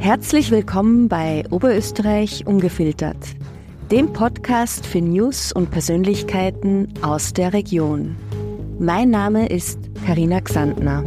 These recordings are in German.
Herzlich willkommen bei Oberösterreich ungefiltert, dem Podcast für News und Persönlichkeiten aus der Region. Mein Name ist Carina Xantner.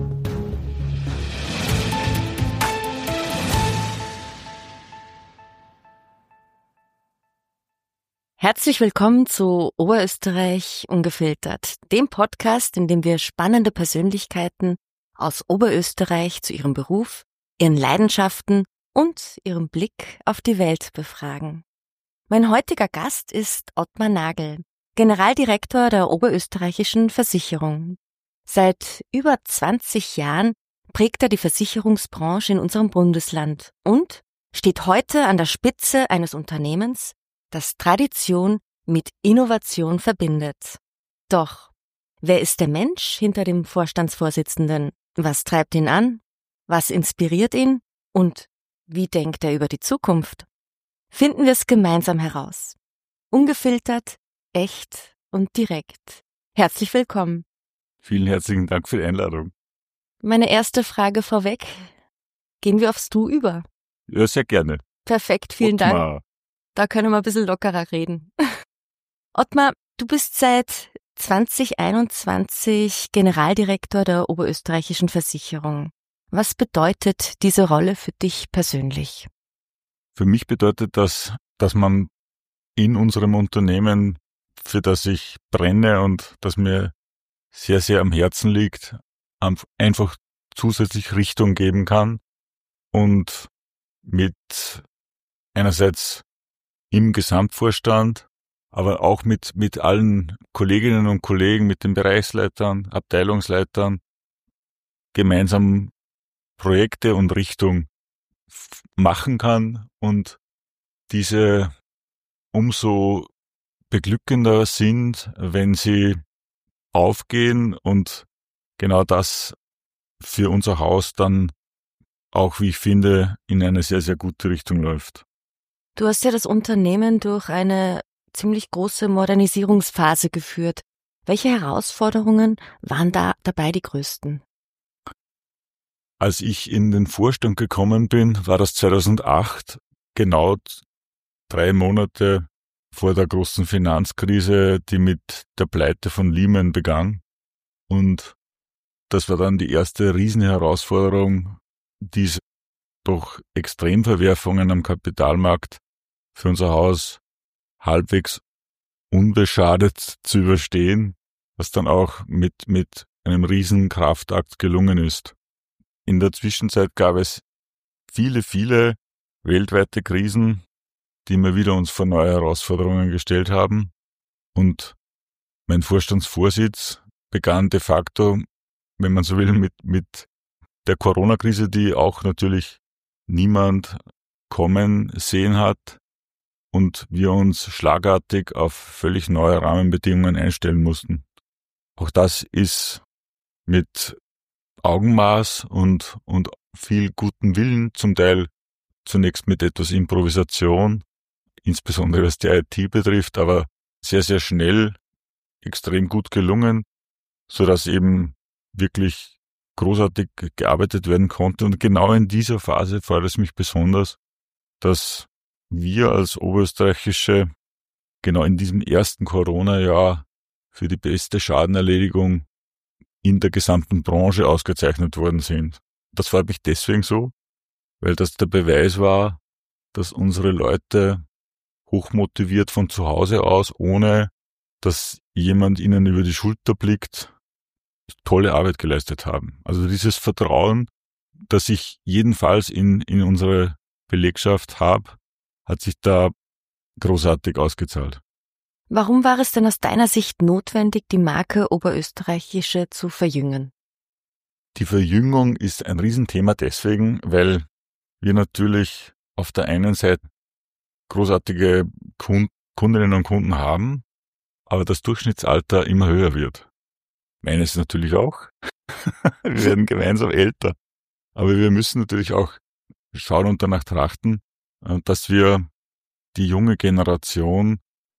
Herzlich willkommen zu Oberösterreich ungefiltert, dem Podcast, in dem wir spannende Persönlichkeiten aus Oberösterreich zu ihrem Beruf, ihren Leidenschaften und ihrem Blick auf die Welt befragen. Mein heutiger Gast ist Ottmar Nagel, Generaldirektor der Oberösterreichischen Versicherung. Seit über 20 Jahren prägt er die Versicherungsbranche in unserem Bundesland und steht heute an der Spitze eines Unternehmens, das Tradition mit Innovation verbindet. Doch, wer ist der Mensch hinter dem Vorstandsvorsitzenden? Was treibt ihn an? Was inspiriert ihn? Und wie denkt er über die Zukunft? Finden wir es gemeinsam heraus. Ungefiltert, echt und direkt. Herzlich willkommen. Vielen herzlichen Dank für die Einladung. Meine erste Frage vorweg. Gehen wir aufs Du über? Ja, sehr gerne. Perfekt, vielen Ottmar. Dank. Da können wir ein bisschen lockerer reden. Ottmar, du bist seit 2021 Generaldirektor der Oberösterreichischen Versicherung. Was bedeutet diese Rolle für dich persönlich? Für mich bedeutet das, dass man in unserem Unternehmen, für das ich brenne und das mir sehr, sehr am Herzen liegt, einfach zusätzlich Richtung geben kann und mit einerseits im Gesamtvorstand, aber auch mit allen Kolleginnen und Kollegen, mit den Bereichsleitern, Abteilungsleitern gemeinsam Projekte und Richtung machen kann und diese umso beglückender sind, wenn sie aufgehen und genau das für unser Haus dann auch, wie ich finde, in eine sehr, sehr gute Richtung läuft. Du hast ja das Unternehmen durch eine ziemlich große Modernisierungsphase geführt. Welche Herausforderungen waren da dabei die größten? Als ich in den Vorstand gekommen bin, war das 2008, genau 3 Monate vor der großen Finanzkrise, die mit der Pleite von Lehman begann. Und das war dann die erste Riesenherausforderung, diese durch Extremverwerfungen am Kapitalmarkt für unser Haus halbwegs unbeschadet zu überstehen, was dann auch mit einem riesen Kraftakt gelungen ist. In der Zwischenzeit gab es viele weltweite Krisen, die immer wieder uns vor neue Herausforderungen gestellt haben. Und mein Vorstandsvorsitz begann de facto, wenn man so will, mit der Corona-Krise, die auch natürlich niemand kommen sehen hat und wir uns schlagartig auf völlig neue Rahmenbedingungen einstellen mussten. Auch das ist mit Augenmaß und viel guten Willen, zum Teil zunächst mit etwas Improvisation, insbesondere was die IT betrifft, aber sehr, sehr schnell, extrem gut gelungen, sodass eben wirklich großartig gearbeitet werden konnte. Und genau in dieser Phase freut es mich besonders, dass wir als Oberösterreichische genau in diesem ersten Corona-Jahr für die beste Schadenerledigung in der gesamten Branche ausgezeichnet worden sind. Das freut mich deswegen so, weil das der Beweis war, dass unsere Leute hochmotiviert von zu Hause aus, ohne dass jemand ihnen über die Schulter blickt, tolle Arbeit geleistet haben. Also dieses Vertrauen, das ich jedenfalls in unsere Belegschaft habe, hat sich da großartig ausgezahlt. Warum war es denn aus deiner Sicht notwendig, die Marke Oberösterreichische zu verjüngen? Die Verjüngung ist ein Riesenthema deswegen, weil wir natürlich auf der einen Seite großartige Kundinnen und Kunden haben, aber das Durchschnittsalter immer höher wird. Meines natürlich auch. Wir werden gemeinsam älter. Aber wir müssen natürlich auch schauen und danach trachten, dass wir die junge Generation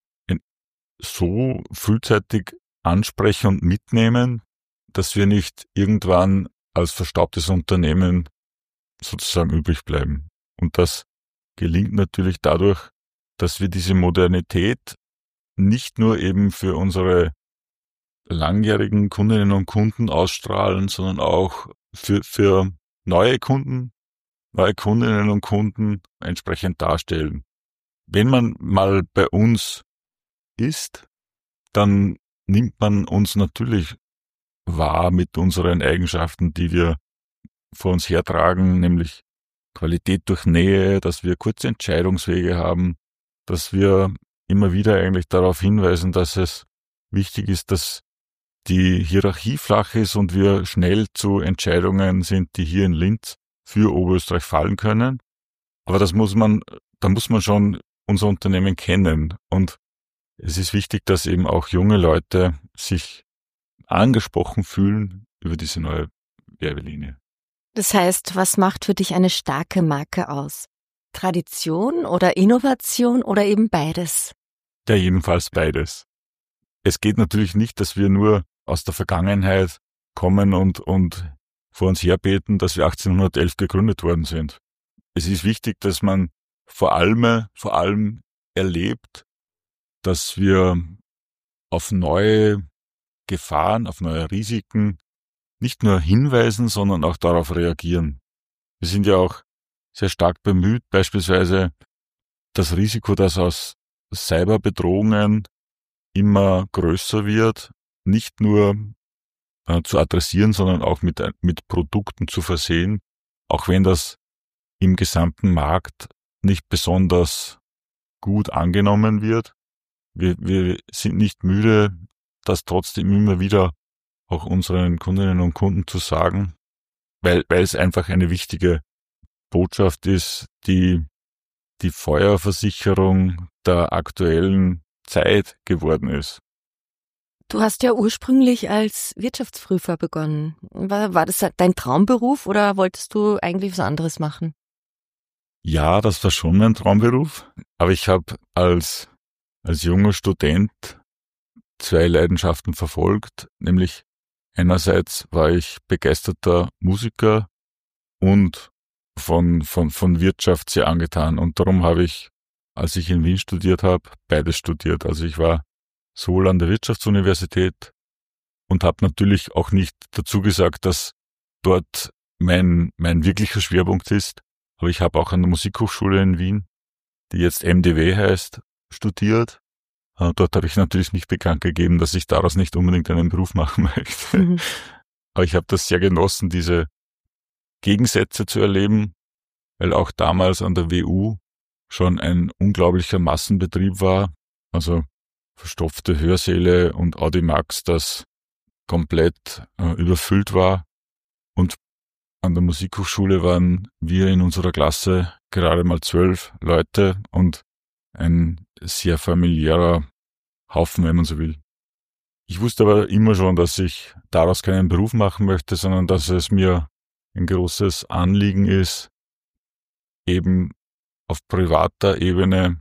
so frühzeitig ansprechen und mitnehmen, dass wir nicht irgendwann als verstaubtes Unternehmen sozusagen übrig bleiben. Und das gelingt natürlich dadurch, dass wir diese Modernität nicht nur eben für unsere langjährigen Kundinnen und Kunden ausstrahlen, sondern auch für neue Kunden, neue Kundinnen und Kunden entsprechend darstellen. Wenn man mal bei uns ist, dann nimmt man uns natürlich wahr mit unseren Eigenschaften, die wir vor uns hertragen, nämlich Qualität durch Nähe, dass wir kurze Entscheidungswege haben, dass wir immer wieder eigentlich darauf hinweisen, dass es wichtig ist, dass die Hierarchie flach ist und wir schnell zu Entscheidungen sind, die hier in Linz für Oberösterreich fallen können. Aber da muss man schon unser Unternehmen kennen. Und es ist wichtig, dass eben auch junge Leute sich angesprochen fühlen über diese neue Werbelinie. Das heißt, was macht für dich eine starke Marke aus? Tradition oder Innovation oder eben beides? Ja, jedenfalls beides. Es geht natürlich nicht, dass wir nur aus der Vergangenheit kommen und vor uns herbeten, dass wir 1811 gegründet worden sind. Es ist wichtig, dass man vor allem erlebt, dass wir auf neue Gefahren, auf neue Risiken nicht nur hinweisen, sondern auch darauf reagieren. Wir sind ja auch sehr stark bemüht, beispielsweise das Risiko, das aus Cyberbedrohungen immer größer wird, nicht nur zu adressieren, sondern auch mit Produkten zu versehen, auch wenn das im gesamten Markt nicht besonders gut angenommen wird. Wir sind nicht müde, das trotzdem immer wieder auch unseren Kundinnen und Kunden zu sagen, weil es einfach eine wichtige Botschaft ist, die Feuerversicherung der aktuellen Zeit geworden ist. Du hast ja ursprünglich als Wirtschaftsprüfer begonnen. War das dein Traumberuf oder wolltest du eigentlich was anderes machen? Ja, das war schon mein Traumberuf, aber ich habe als junger Student 2 Leidenschaften verfolgt, nämlich einerseits war ich begeisterter Musiker und von Wirtschaft sehr angetan und darum habe ich, als ich in Wien studiert habe, beides studiert. Also ich war sowohl an der Wirtschaftsuniversität und habe natürlich auch nicht dazu gesagt, dass dort mein wirklicher Schwerpunkt ist, aber ich habe auch an der Musikhochschule in Wien, die jetzt MDW heißt, studiert. Dort habe ich natürlich nicht bekannt gegeben, dass ich daraus nicht unbedingt einen Beruf machen möchte. Mhm. Aber ich habe das sehr genossen, diese Gegensätze zu erleben, weil auch damals an der WU schon ein unglaublicher Massenbetrieb war. Also verstopfte Hörsäle und Audimax, das komplett überfüllt war. Und an der Musikhochschule waren wir in unserer Klasse gerade mal 12 Leute und ein sehr familiärer Haufen, wenn man so will. Ich wusste aber immer schon, dass ich daraus keinen Beruf machen möchte, sondern dass es mir ein großes Anliegen ist, eben auf privater Ebene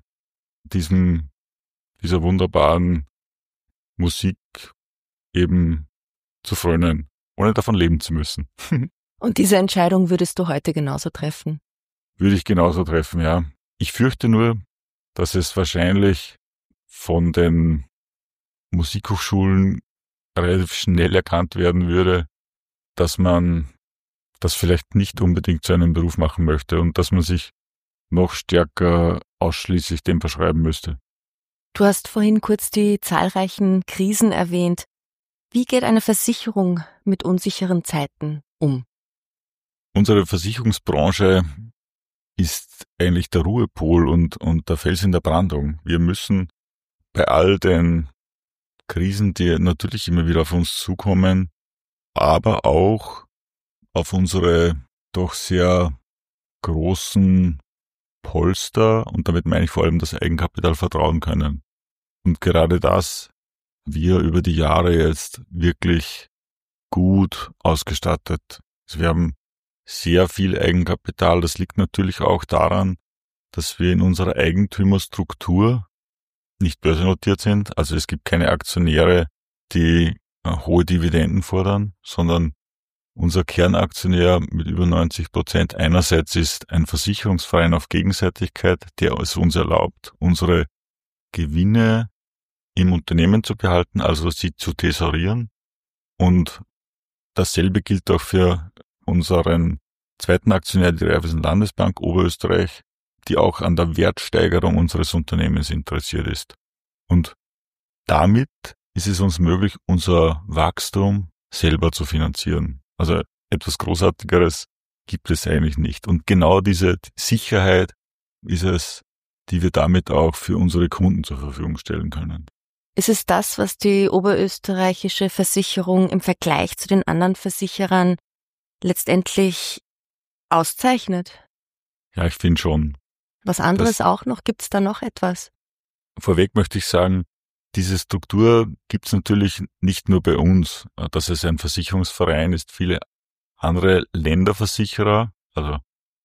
dieser wunderbaren Musik eben zu frönen, ohne davon leben zu müssen. Und diese Entscheidung würdest du heute genauso treffen? Würde ich genauso treffen, ja. Ich fürchte nur, dass es wahrscheinlich von den Musikhochschulen relativ schnell erkannt werden würde, dass man das vielleicht nicht unbedingt zu einem Beruf machen möchte und dass man sich noch stärker ausschließlich dem verschreiben müsste. Du hast vorhin kurz die zahlreichen Krisen erwähnt. Wie geht eine Versicherung mit unsicheren Zeiten um? Unsere Versicherungsbranche ist eigentlich der Ruhepol und der Fels in der Brandung. Wir müssen bei all den Krisen, die natürlich immer wieder auf uns zukommen, aber auch auf unsere doch sehr großen Polster, und damit meine ich vor allem das Eigenkapital, vertrauen können. Und gerade das wir über die Jahre jetzt wirklich gut ausgestattet. Also wir haben sehr viel Eigenkapital. Das liegt natürlich auch daran, dass wir in unserer Eigentümerstruktur nicht börsennotiert sind. Also es gibt keine Aktionäre, die hohe Dividenden fordern, sondern Unser Kernaktionär mit über 90% einerseits ist ein Versicherungsverein auf Gegenseitigkeit, der es uns erlaubt, unsere Gewinne im Unternehmen zu behalten, also sie zu tesourieren. Und dasselbe gilt auch für unseren zweiten Aktionär, die Raiffeisen Landesbank Oberösterreich, die auch an der Wertsteigerung unseres Unternehmens interessiert ist. Und damit ist es uns möglich, unser Wachstum selber zu finanzieren. Also etwas Großartigeres gibt es eigentlich nicht. Und genau diese Sicherheit ist es, die wir damit auch für unsere Kunden zur Verfügung stellen können. Ist es das, was die oberösterreichische Versicherung im Vergleich zu den anderen Versicherern letztendlich auszeichnet? Ja, ich finde schon. Was anderes auch noch? Gibt es da noch etwas? Vorweg möchte ich sagen, diese Struktur gibt es natürlich nicht nur bei uns, dass es ein Versicherungsverein ist. Viele andere Länderversicherer, also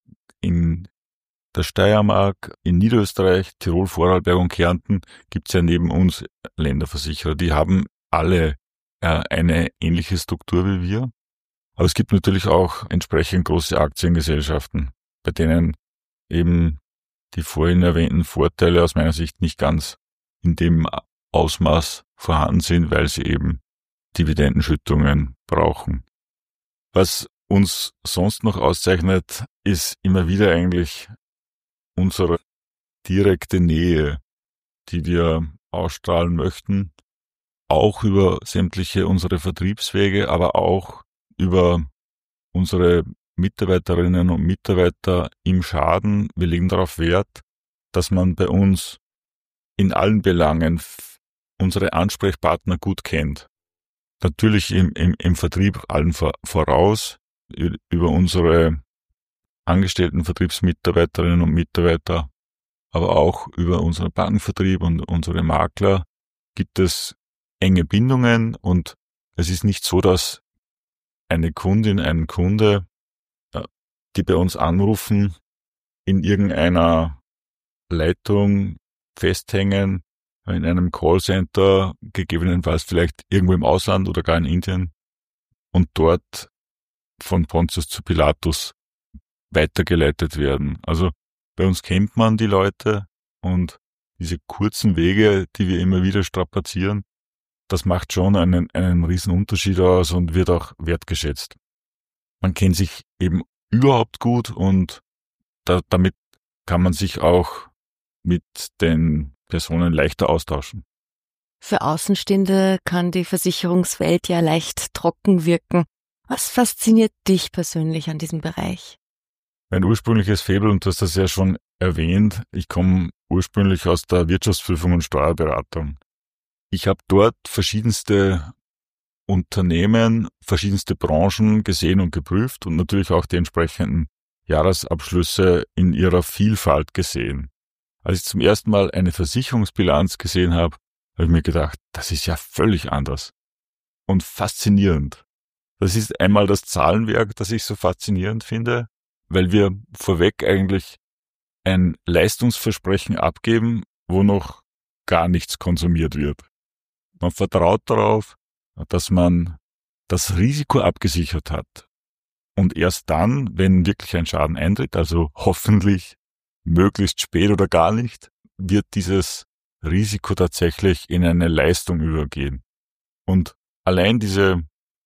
in der Steiermark, in Niederösterreich, Tirol, Vorarlberg und Kärnten gibt es ja neben uns Länderversicherer. Die haben alle eine ähnliche Struktur wie wir. Aber es gibt natürlich auch entsprechend große Aktiengesellschaften, bei denen eben die vorhin erwähnten Vorteile aus meiner Sicht nicht ganz in dem Ausmaß vorhanden sind, weil sie eben Dividendenschüttungen brauchen. Was uns sonst noch auszeichnet, ist immer wieder eigentlich unsere direkte Nähe, die wir ausstrahlen möchten, auch über sämtliche unsere Vertriebswege, aber auch über unsere Mitarbeiterinnen und Mitarbeiter im Schaden. Wir legen darauf Wert, dass man bei uns in allen Belangen unsere Ansprechpartner gut kennt. Natürlich im Vertrieb allen voraus, über unsere angestellten Vertriebsmitarbeiterinnen und Mitarbeiter, aber auch über unseren Bankenvertrieb und unsere Makler gibt es enge Bindungen und es ist nicht so, dass eine Kundin, ein Kunde, die bei uns anrufen, in irgendeiner Leitung festhängen, in einem Callcenter, gegebenenfalls vielleicht irgendwo im Ausland oder gar in Indien und dort von Pontius zu Pilatus weitergeleitet werden. Also bei uns kennt man die Leute und diese kurzen Wege, die wir immer wieder strapazieren, das macht schon einen riesen Unterschied aus und wird auch wertgeschätzt. Man kennt sich eben überhaupt gut und damit kann man sich auch mit den Personen leichter austauschen. Für Außenstehende kann die Versicherungswelt ja leicht trocken wirken. Was fasziniert dich persönlich an diesem Bereich? Mein ursprüngliches Faible, und du hast das ja schon erwähnt, ich komme ursprünglich aus der Wirtschaftsprüfung und Steuerberatung. Ich habe dort verschiedenste Unternehmen, verschiedenste Branchen gesehen und geprüft und natürlich auch die entsprechenden Jahresabschlüsse in ihrer Vielfalt gesehen. Als ich zum ersten Mal eine Versicherungsbilanz gesehen habe, habe ich mir gedacht, das ist ja völlig anders und faszinierend. Das ist einmal das Zahlenwerk, das ich so faszinierend finde, weil wir vorweg eigentlich ein Leistungsversprechen abgeben, wo noch gar nichts konsumiert wird. Man vertraut darauf, dass man das Risiko abgesichert hat. Und erst dann, wenn wirklich ein Schaden eintritt, also hoffentlich möglichst spät oder gar nicht, wird dieses Risiko tatsächlich in eine Leistung übergehen. Und allein diese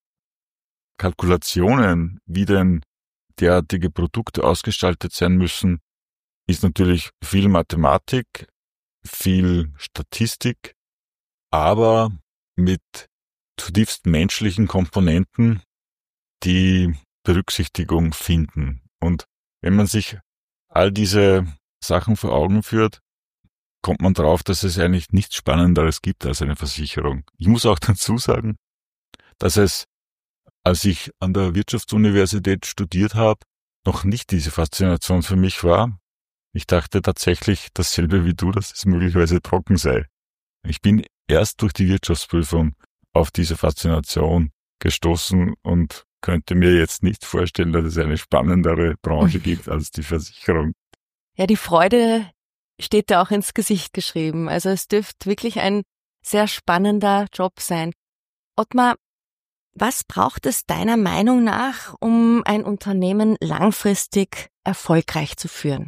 Kalkulationen, wie denn derartige Produkte ausgestaltet sein müssen, ist natürlich viel Mathematik, viel Statistik, aber mit zutiefst menschlichen Komponenten, die Berücksichtigung finden. Und wenn man sich all diese Sachen vor Augen führt, kommt man drauf, dass es eigentlich nichts Spannenderes gibt als eine Versicherung. Ich muss auch dazu sagen, dass es, als ich an der Wirtschaftsuniversität studiert habe, noch nicht diese Faszination für mich war. Ich dachte tatsächlich dasselbe wie du, dass es möglicherweise trocken sei. Ich bin erst durch die Wirtschaftsprüfung auf diese Faszination gestoßen und könnte mir jetzt nicht vorstellen, dass es eine spannendere Branche gibt als die Versicherung. Ja, die Freude steht da auch ins Gesicht geschrieben. Also es dürfte wirklich ein sehr spannender Job sein. Ottmar, Was braucht es deiner Meinung nach, um ein Unternehmen langfristig erfolgreich zu führen?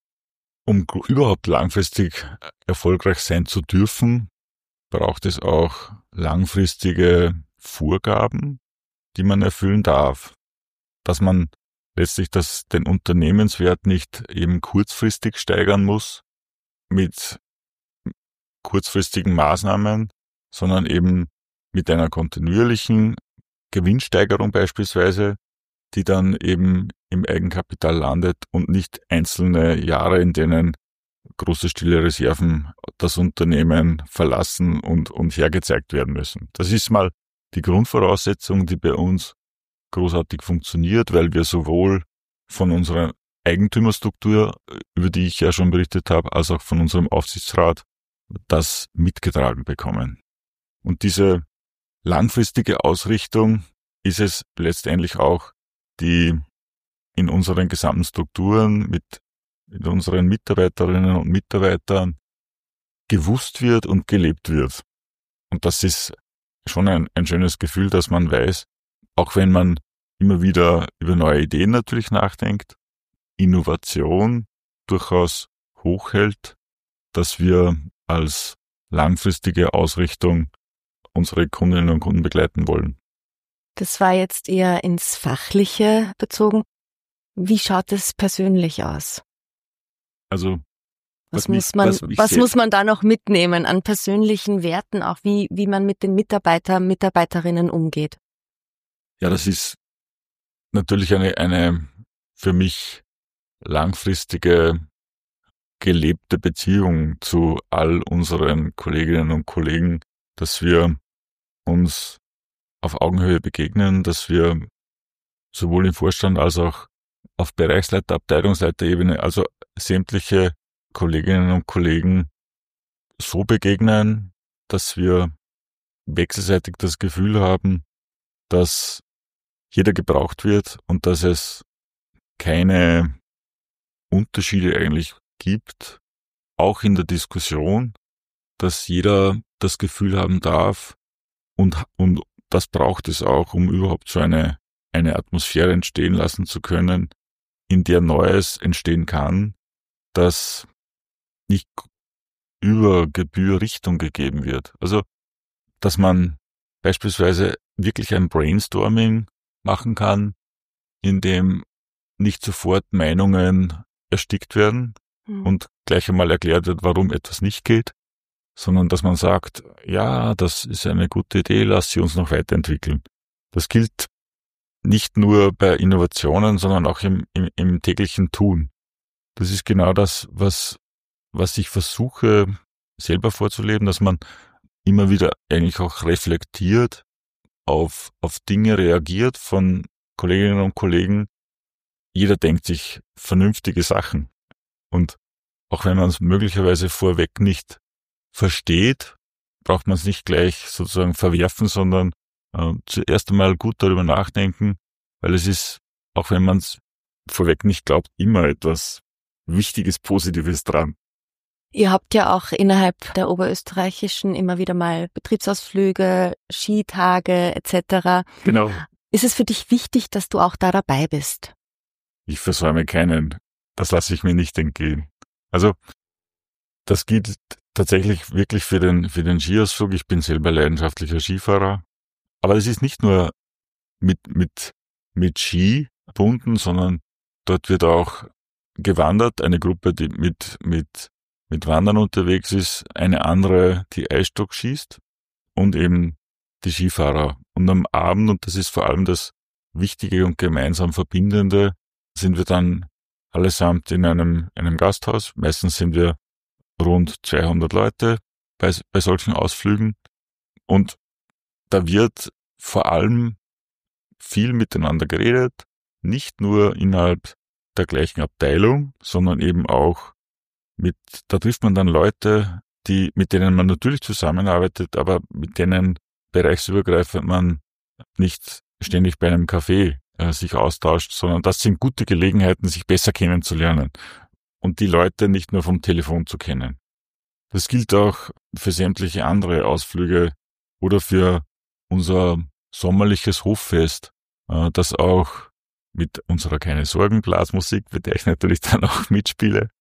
Um überhaupt langfristig erfolgreich sein zu dürfen, braucht es auch langfristige Vorgaben, die man erfüllen darf. Dass man letztlich den Unternehmenswert nicht eben kurzfristig steigern muss mit kurzfristigen Maßnahmen, sondern eben mit einer kontinuierlichen Gewinnsteigerung beispielsweise, die dann eben im Eigenkapital landet und nicht einzelne Jahre, in denen große stille Reserven das Unternehmen verlassen und hergezeigt werden müssen. Das ist mal die Grundvoraussetzung, die bei uns großartig funktioniert, weil wir sowohl von unserer Eigentümerstruktur, über die ich ja schon berichtet habe, als auch von unserem Aufsichtsrat das mitgetragen bekommen. Und diese langfristige Ausrichtung ist es letztendlich auch, die in unseren gesamten Strukturen mit unseren Mitarbeiterinnen und Mitarbeitern gewusst wird und gelebt wird. Und das ist schon ein schönes Gefühl, dass man weiß, auch wenn man immer wieder über neue Ideen natürlich nachdenkt, Innovation durchaus hochhält, dass wir als langfristige Ausrichtung unsere Kundinnen und Kunden begleiten wollen. Das war jetzt eher ins Fachliche bezogen. Wie schaut es persönlich aus? Also was muss man da noch mitnehmen an persönlichen Werten, auch wie man mit den Mitarbeiterinnen umgeht? Ja, das ist natürlich eine für mich langfristige gelebte Beziehung zu all unseren Kolleginnen und Kollegen, dass wir uns auf Augenhöhe begegnen, dass wir sowohl im Vorstand als auch auf Bereichsleiter-, Abteilungsleiterebene, also sämtliche Kolleginnen und Kollegen so begegnen, dass wir wechselseitig das Gefühl haben, dass jeder gebraucht wird und dass es keine Unterschiede eigentlich gibt, auch in der Diskussion, dass jeder das Gefühl haben darf und das braucht es auch, um überhaupt so eine Atmosphäre entstehen lassen zu können, in der Neues entstehen kann, das nicht über Gebühr Richtung gegeben wird. Also, dass man beispielsweise wirklich ein Brainstorming machen kann, in dem nicht sofort Meinungen erstickt werden und gleich einmal erklärt wird, warum etwas nicht geht, sondern dass man sagt, ja, das ist eine gute Idee, lass sie uns noch weiterentwickeln. Das gilt nicht nur bei Innovationen, sondern auch im täglichen Tun. Das ist genau das, was ich versuche selber vorzuleben, dass man immer wieder eigentlich auch reflektiert, auf Dinge reagiert von Kolleginnen und Kollegen. Jeder denkt sich vernünftige Sachen. Und auch wenn man es möglicherweise vorweg nicht versteht, braucht man es nicht gleich sozusagen verwerfen, sondern zuerst einmal gut darüber nachdenken, weil es ist, auch wenn man es vorweg nicht glaubt, immer etwas Wichtiges, Positives dran. Ihr habt ja auch innerhalb der Oberösterreichischen immer wieder mal Betriebsausflüge, Skitage etc. Genau. Ist es für dich wichtig, dass du auch da dabei bist? Ich versäume keinen. Das lasse ich mir nicht entgehen. Also das gilt tatsächlich wirklich für den Skiausflug. Ich bin selber leidenschaftlicher Skifahrer. Aber es ist nicht nur mit Ski verbunden, sondern dort wird auch gewandert. Eine Gruppe, die mit Wandern unterwegs ist, eine andere, die Eisstock schießt und eben die Skifahrer. Und am Abend, und das ist vor allem das Wichtige und gemeinsam Verbindende, sind wir dann allesamt in einem Gasthaus. Meistens sind wir rund 200 Leute bei solchen Ausflügen. Und da wird vor allem viel miteinander geredet, nicht nur innerhalb der gleichen Abteilung, sondern eben auch da trifft man dann Leute, mit denen man natürlich zusammenarbeitet, aber mit denen bereichsübergreifend man nicht ständig bei einem Café sich austauscht, sondern das sind gute Gelegenheiten, sich besser kennenzulernen und die Leute nicht nur vom Telefon zu kennen. Das gilt auch für sämtliche andere Ausflüge oder für unser sommerliches Hoffest, das auch mit unserer Keine Sorgen Blasmusik, bei der ich natürlich dann auch mitspiele,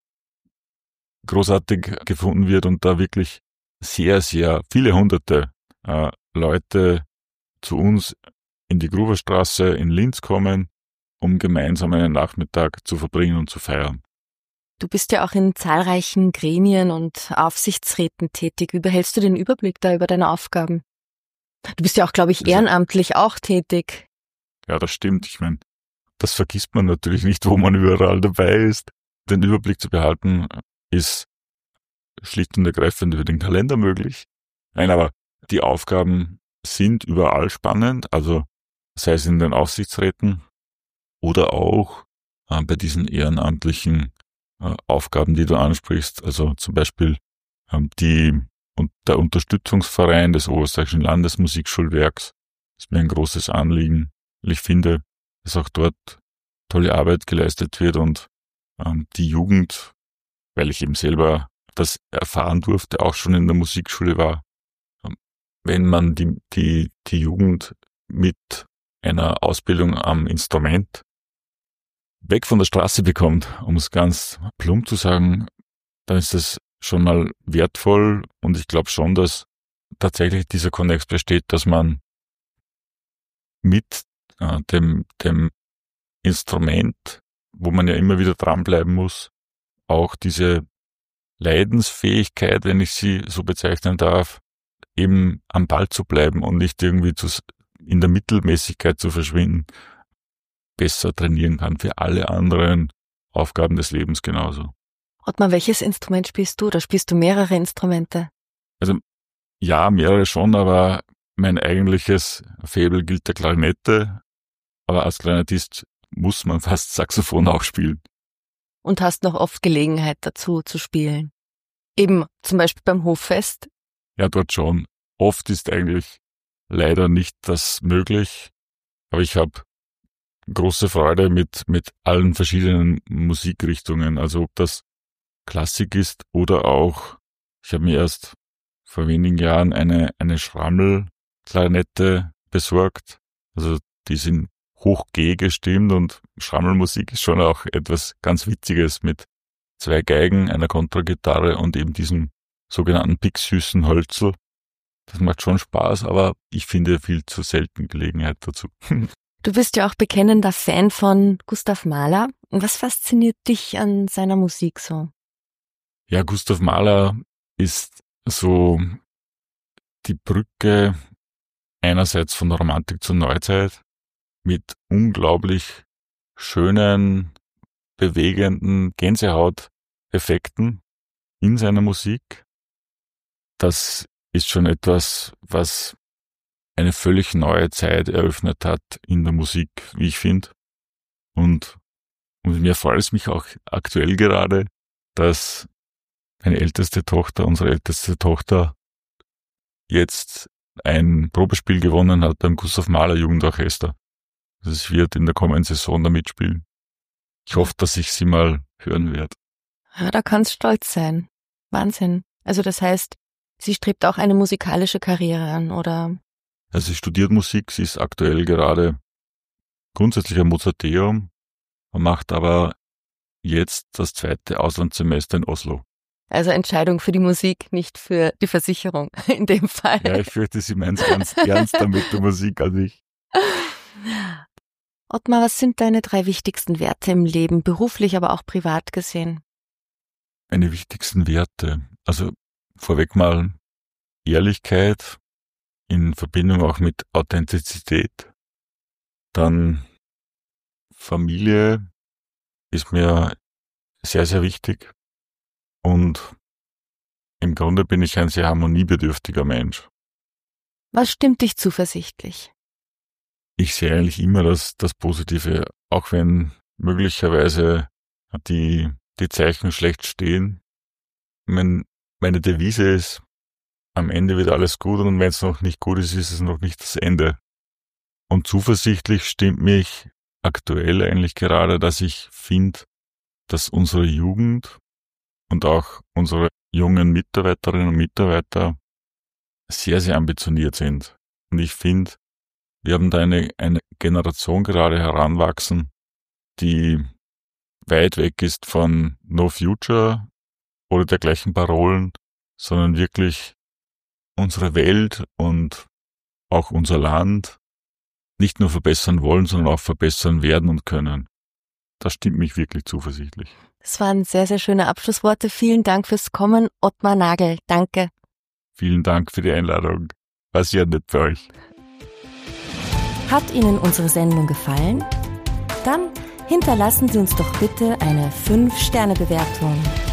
großartig gefunden wird und da wirklich sehr, sehr viele hunderte Leute zu uns in die Gruberstraße in Linz kommen, um gemeinsam einen Nachmittag zu verbringen und zu feiern. Du bist ja auch in zahlreichen Gremien und Aufsichtsräten tätig. Wie behältst du den Überblick da über deine Aufgaben? Du bist ja auch, glaube ich, ehrenamtlich auch tätig. Ja, das stimmt. Ich meine, das vergisst man natürlich nicht, wo man überall dabei ist. Den Überblick zu behalten ist schlicht und ergreifend über den Kalender möglich. Nein, aber die Aufgaben sind überall spannend, also sei es in den Aufsichtsräten oder auch bei diesen ehrenamtlichen Aufgaben, die du ansprichst, also zum Beispiel der Unterstützungsverein des Oberösterreichischen Landesmusikschulwerks ist mir ein großes Anliegen. Ich finde, dass auch dort tolle Arbeit geleistet wird und die Jugend, weil ich eben selber das erfahren durfte, auch schon in der Musikschule war, wenn man die Jugend mit einer Ausbildung am Instrument weg von der Straße bekommt, um es ganz plump zu sagen, dann ist das schon mal wertvoll und ich glaube schon, dass tatsächlich dieser Konnex besteht, dass man mit dem Instrument, wo man ja immer wieder dranbleiben muss, auch diese Leidensfähigkeit, wenn ich sie so bezeichnen darf, eben am Ball zu bleiben und nicht irgendwie in der Mittelmäßigkeit zu verschwinden, besser trainieren kann für alle anderen Aufgaben des Lebens genauso. Ottmar, welches Instrument spielst du? Oder spielst du mehrere Instrumente? Also ja, mehrere schon, aber mein eigentliches Faible gilt der Klarinette, aber als Klarinettist muss man fast Saxophon auch spielen. Und hast noch oft Gelegenheit dazu zu spielen? Eben zum Beispiel beim Hoffest? Ja, dort schon. Oft ist eigentlich leider nicht das möglich, aber ich habe große Freude mit allen verschiedenen Musikrichtungen, also ob das Klassik ist oder auch, ich habe mir erst vor wenigen Jahren eine Schrammel-Klarinette besorgt, also die sind hoch G gestimmt und Schrammelmusik ist schon auch etwas ganz Witziges mit 2 Geigen, einer Kontragitarre und eben diesem sogenannten picksüßen Hölzel. Das macht schon Spaß, aber ich finde viel zu selten Gelegenheit dazu. Du bist ja auch bekennender Fan von Gustav Mahler. Was fasziniert dich an seiner Musik so? Ja, Gustav Mahler ist so die Brücke einerseits von der Romantik zur Neuzeit mit unglaublich schönen, bewegenden Gänsehauteffekten in seiner Musik. Das ist schon etwas, was eine völlig neue Zeit eröffnet hat in der Musik, wie ich finde. Und mir freut es mich auch aktuell gerade, dass unsere älteste Tochter, jetzt ein Probespiel gewonnen hat beim Gustav Mahler Jugendorchester. Es wird in der kommenden Saison da mitspielen. Ich hoffe, dass ich sie mal hören werde. Ja, da kannst stolz sein. Wahnsinn. Also das heißt, sie strebt auch eine musikalische Karriere an, oder? Also sie studiert Musik, sie ist aktuell gerade grundsätzlich ein Mozarteum, macht aber jetzt das 2. Auslandssemester in Oslo. Also Entscheidung für die Musik, nicht für die Versicherung in dem Fall. Ja, ich fürchte, sie meint es ganz ernster mit der Musik als ich. Ottmar, was sind deine 3 wichtigsten Werte im Leben, beruflich, aber auch privat gesehen? Meine wichtigsten Werte, also vorweg mal Ehrlichkeit in Verbindung auch mit Authentizität. Dann Familie ist mir sehr, sehr wichtig. Und im Grunde bin ich ein sehr harmoniebedürftiger Mensch. Was stimmt dich zuversichtlich? Ich sehe eigentlich immer das Positive, auch wenn möglicherweise die Zeichen schlecht stehen. Meine Devise ist, am Ende wird alles gut und wenn es noch nicht gut ist, ist es noch nicht das Ende. Und zuversichtlich stimmt mich aktuell eigentlich gerade, dass ich finde, dass unsere Jugend und auch unsere jungen Mitarbeiterinnen und Mitarbeiter sehr, sehr ambitioniert sind. Und ich finde, Wir haben da eine Generation gerade heranwachsen, die weit weg ist von No Future oder dergleichen Parolen, sondern wirklich unsere Welt und auch unser Land nicht nur verbessern wollen, sondern auch verbessern werden und können. Das stimmt mich wirklich zuversichtlich. Das waren sehr, sehr schöne Abschlussworte. Vielen Dank fürs Kommen, Ottmar Nagel. Danke. Vielen Dank für die Einladung. War sehr nett für euch. Hat Ihnen unsere Sendung gefallen? Dann hinterlassen Sie uns doch bitte eine 5-Sterne-Bewertung.